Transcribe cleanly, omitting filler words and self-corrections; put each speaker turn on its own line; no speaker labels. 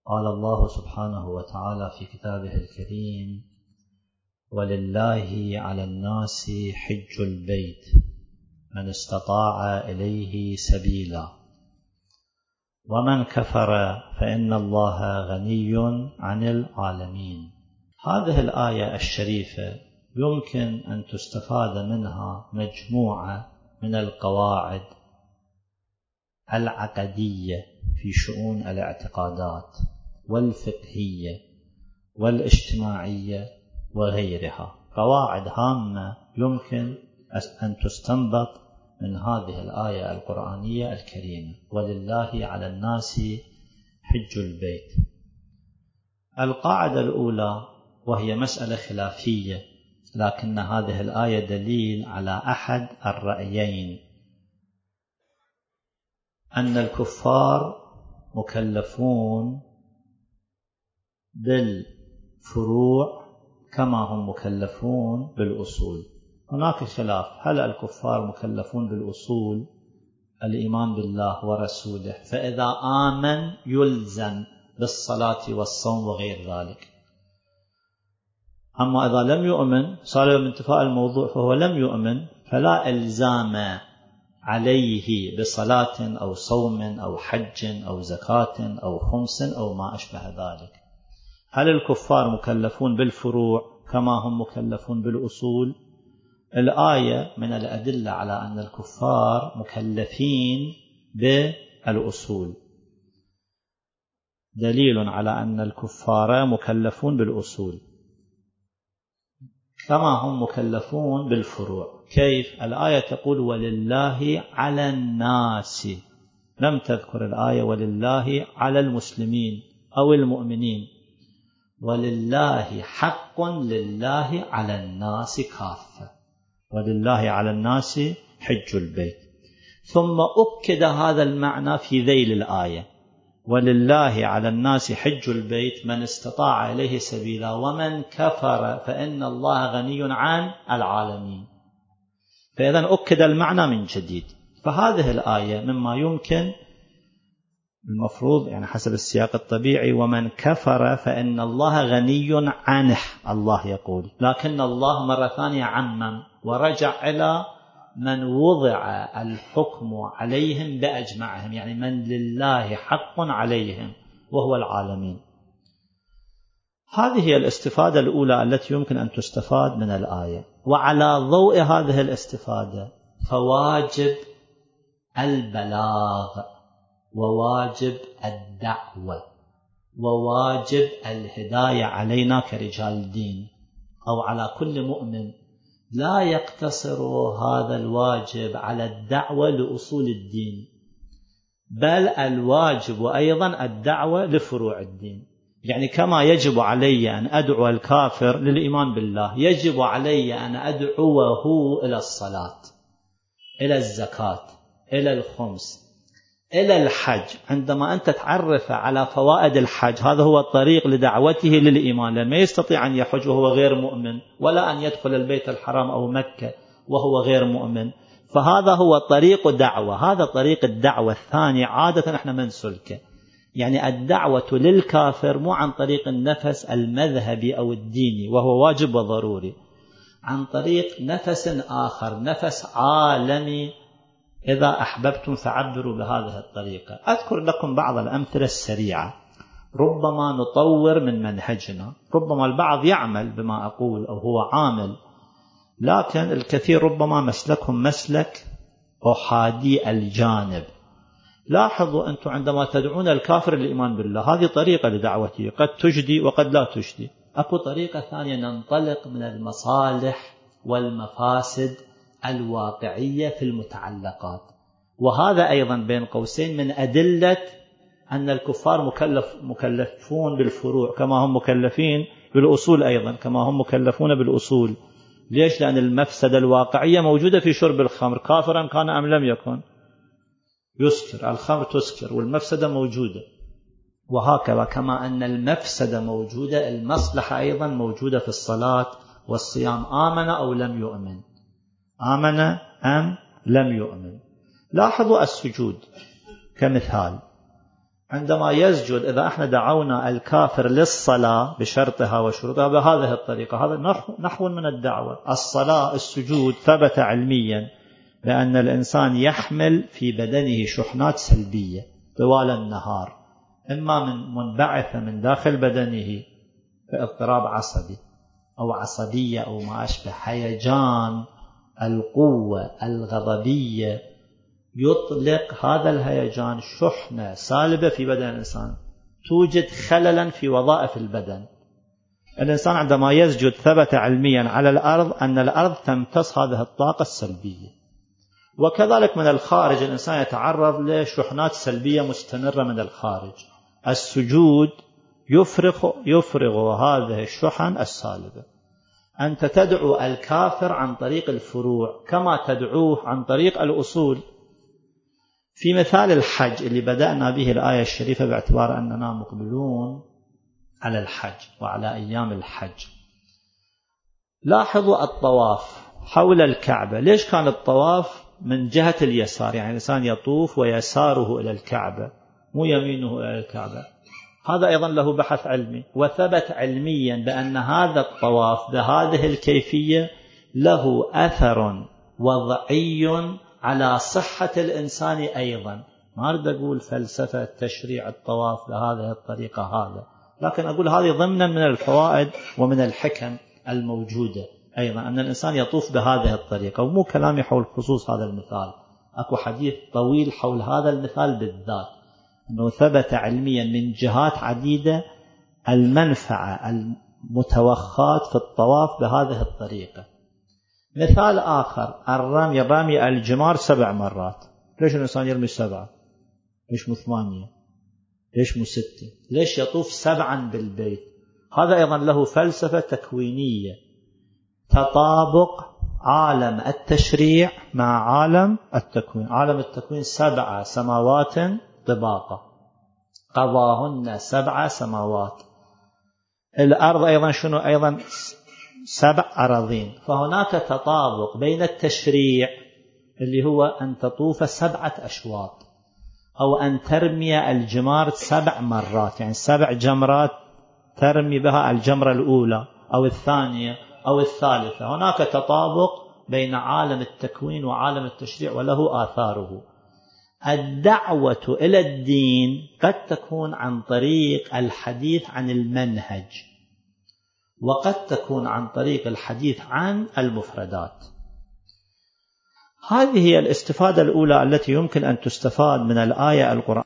قال الله سبحانه وتعالى في كتابه الكريم: ولله على الناس حج البيت من استطاع إليه سبيلا ومن كفر فإن الله غني عن العالمين. هذه الآية الشريفة يمكن أن تستفاد منها مجموعة من القواعد العقدية في شؤون الاعتقادات والفقهية والاجتماعية وغيرها، قواعد هامة يمكن أن تستنبط من هذه الآية القرآنية الكريمة: ولله على الناس حج البيت. القاعدة الأولى، وهي مسألة خلافية، لكن هذه الآية دليل على أحد الرأيين، أن الكفار مكلفون بالفروع كما هم مكلفون بالأصول. هناك خلاف، هل الكفار مكلفون بالأصول الإيمان بالله ورسوله، فإذا آمن يلزم بالصلاة والصوم وغير ذلك، أما إذا لم يؤمن صار من انتفاء الموضوع فهو لم يؤمن، فلا إلزام عليه بصلاة أو صوم أو حج أو زكاة أو خمس أو ما أشبه ذلك. هل الكفار مكلفون بالفروع كما هم مكلفون بالأصول؟ الآية من الأدلة على أن الكفار مكلفين بالأصول، دليل على أن الكفار مكلفون بالأصول كما هم مكلفون بالفروع. كيف؟ الآية تقول ولله على الناس، لم تذكر الآية ولله على المسلمين أو المؤمنين، ولله حق لله على الناس كافة، ولله على الناس حج البيت. ثم أكد هذا المعنى في ذيل الآية: ولله على الناس حج البيت من استطاع إليه سبيلا ومن كفر فإن الله غني عن العالمين. فإذا أكد المعنى من جديد. فهذه الآية مما يمكن المفروض حسب السياق الطبيعي: ومن كفر فإن الله غني عنه، الله يقول، لكن الله مرة ثانية عمم ورجع إلى من وضع الحكم عليهم بأجمعهم، من لله حق عليهم وهو العالمين. هذه هي الاستفادة الأولى التي يمكن أن تستفاد من الآية. وعلى ضوء هذه الاستفادة فواجب البلاغ وواجب الدعوة وواجب الهداية علينا كرجال دين أو على كل مؤمن، لا يقتصر هذا الواجب على الدعوة لأصول الدين، بل الواجب أيضا الدعوة لفروع الدين. كما يجب علي أن أدعو الكافر للإيمان بالله، يجب علي أن أدعوه إلى الصلاة، إلى الزكاة، إلى الخمس، إلى الحج. عندما أنت تعرف على فوائد الحج، هذا هو الطريق لدعوته للإيمان، لأن ما يستطيع أن يحج وهو غير مؤمن، ولا أن يدخل البيت الحرام أو مكة وهو غير مؤمن. فهذا هو طريق دعوة، هذا طريق الدعوة الثاني عادة احنا منسلكه. الدعوة للكافر مو عن طريق النفس المذهبي أو الديني وهو واجب وضروري، عن طريق نفس آخر، نفس عالمي. إذا أحببتم فعبروا بهذه الطريقة. أذكر لكم بعض الأمثلة السريعة، ربما نطور من منهجنا. ربما البعض يعمل بما أقول أو هو عامل، لكن الكثير ربما مسلكهم مسلك أحادي الجانب. لاحظوا أنتم عندما تدعون الكافر للإيمان بالله، هذه طريقة لدعوته، قد تجدي وقد لا تجدي. أكو طريقة ثانية، ننطلق من المصالح والمفاسد الواقعية في المتعلقات، وهذا أيضا بين قوسين من أدلة أن الكفار مكلفون بالفروع كما هم مكلفين بالأصول، أيضا كما هم مكلفون بالأصول. ليش؟ لأن المفسدة الواقعية موجودة في شرب الخمر، كافرا كان أم لم يكن، يسكر، الخمر تسكر والمفسدة موجودة. وهكذا كما أن المفسدة موجودة، المصلحة أيضا موجودة في الصلاة والصيام، آمن أو لم يؤمن، آمن أم لم يؤمن. لاحظوا السجود كمثال، عندما يسجد، إذا احنا دعونا الكافر للصلاة بشرطها وشروطها بهذه الطريقة، هذا نحو من الدعوة. الصلاة، السجود، ثبت علميا بأن الإنسان يحمل في بدنه شحنات سلبية طوال النهار، إما من منبعثة من داخل بدنه كاضطراب عصبي أو عصبية أو ما أشبه، هيجان القوة الغضبية، يطلق هذا الهيجان شحنة سالبة في بدن الإنسان توجد خللا في وظائف البدن. الإنسان عندما يسجد ثبت علميا على الأرض أن الأرض تمتص هذه الطاقة السلبية. وكذلك من الخارج الإنسان يتعرض لشحنات سلبية مستمرة من الخارج. السجود يفرغ هذه الشحن السالبة. أنت تدعو الكافر عن طريق الفروع كما تدعوه عن طريق الأصول. في مثال الحج اللي بدأنا به الآية الشريفة، باعتبار أننا مقبلون على الحج وعلى أيام الحج، لاحظوا الطواف حول الكعبة. ليش كان الطواف من جهة اليسار؟ يعني الإنسان يطوف ويساره إلى الكعبة مو يمينه إلى الكعبة. هذا أيضا له بحث علمي، وثبت علميا بأن هذا الطواف بهذه الكيفية له أثر وضعي على صحة الإنسان أيضا. ما أريد أقول فلسفة تشريع الطواف بهذه الطريقة هذا، لكن أقول هذه ضمنا من الفوائد ومن الحكم الموجودة أيضا أن الإنسان يطوف بهذه الطريقة. ومو كلامي حول خصوص هذا المثال، أكو حديث طويل حول هذا المثال بالذات، أنه ثبت علميا من جهات عديدة المنفعة المتوخاة في الطواف بهذه الطريقة. مثال آخر، رمي الجمار 7 مرات. ليش الإنسان يرمي 7؟ ليش مو 8؟ ليش مو 6؟ ليش يطوف 7 بالبيت؟ هذا أيضا له فلسفة تكوينية، تطابق عالم التشريع مع عالم التكوين. عالم التكوين 7 سماوات طباقة قضاهن 7 سماوات. الأرض أيضا شنو؟ أيضا 7 أراضين. فهناك تطابق بين التشريع اللي هو أن تطوف 7 أشواط، أو أن ترمي الجمار 7 مرات، يعني 7 جمرات ترمي بها الجمرة الأولى أو الثانية أو الثالثة. هناك تطابق بين عالم التكوين وعالم التشريع وله آثاره. الدعوة إلى الدين قد تكون عن طريق الحديث عن المنهج، وقد تكون عن طريق الحديث عن المفردات. هذه هي الاستفادة الأولى التي يمكن أن تستفاد من الآية القرآنية.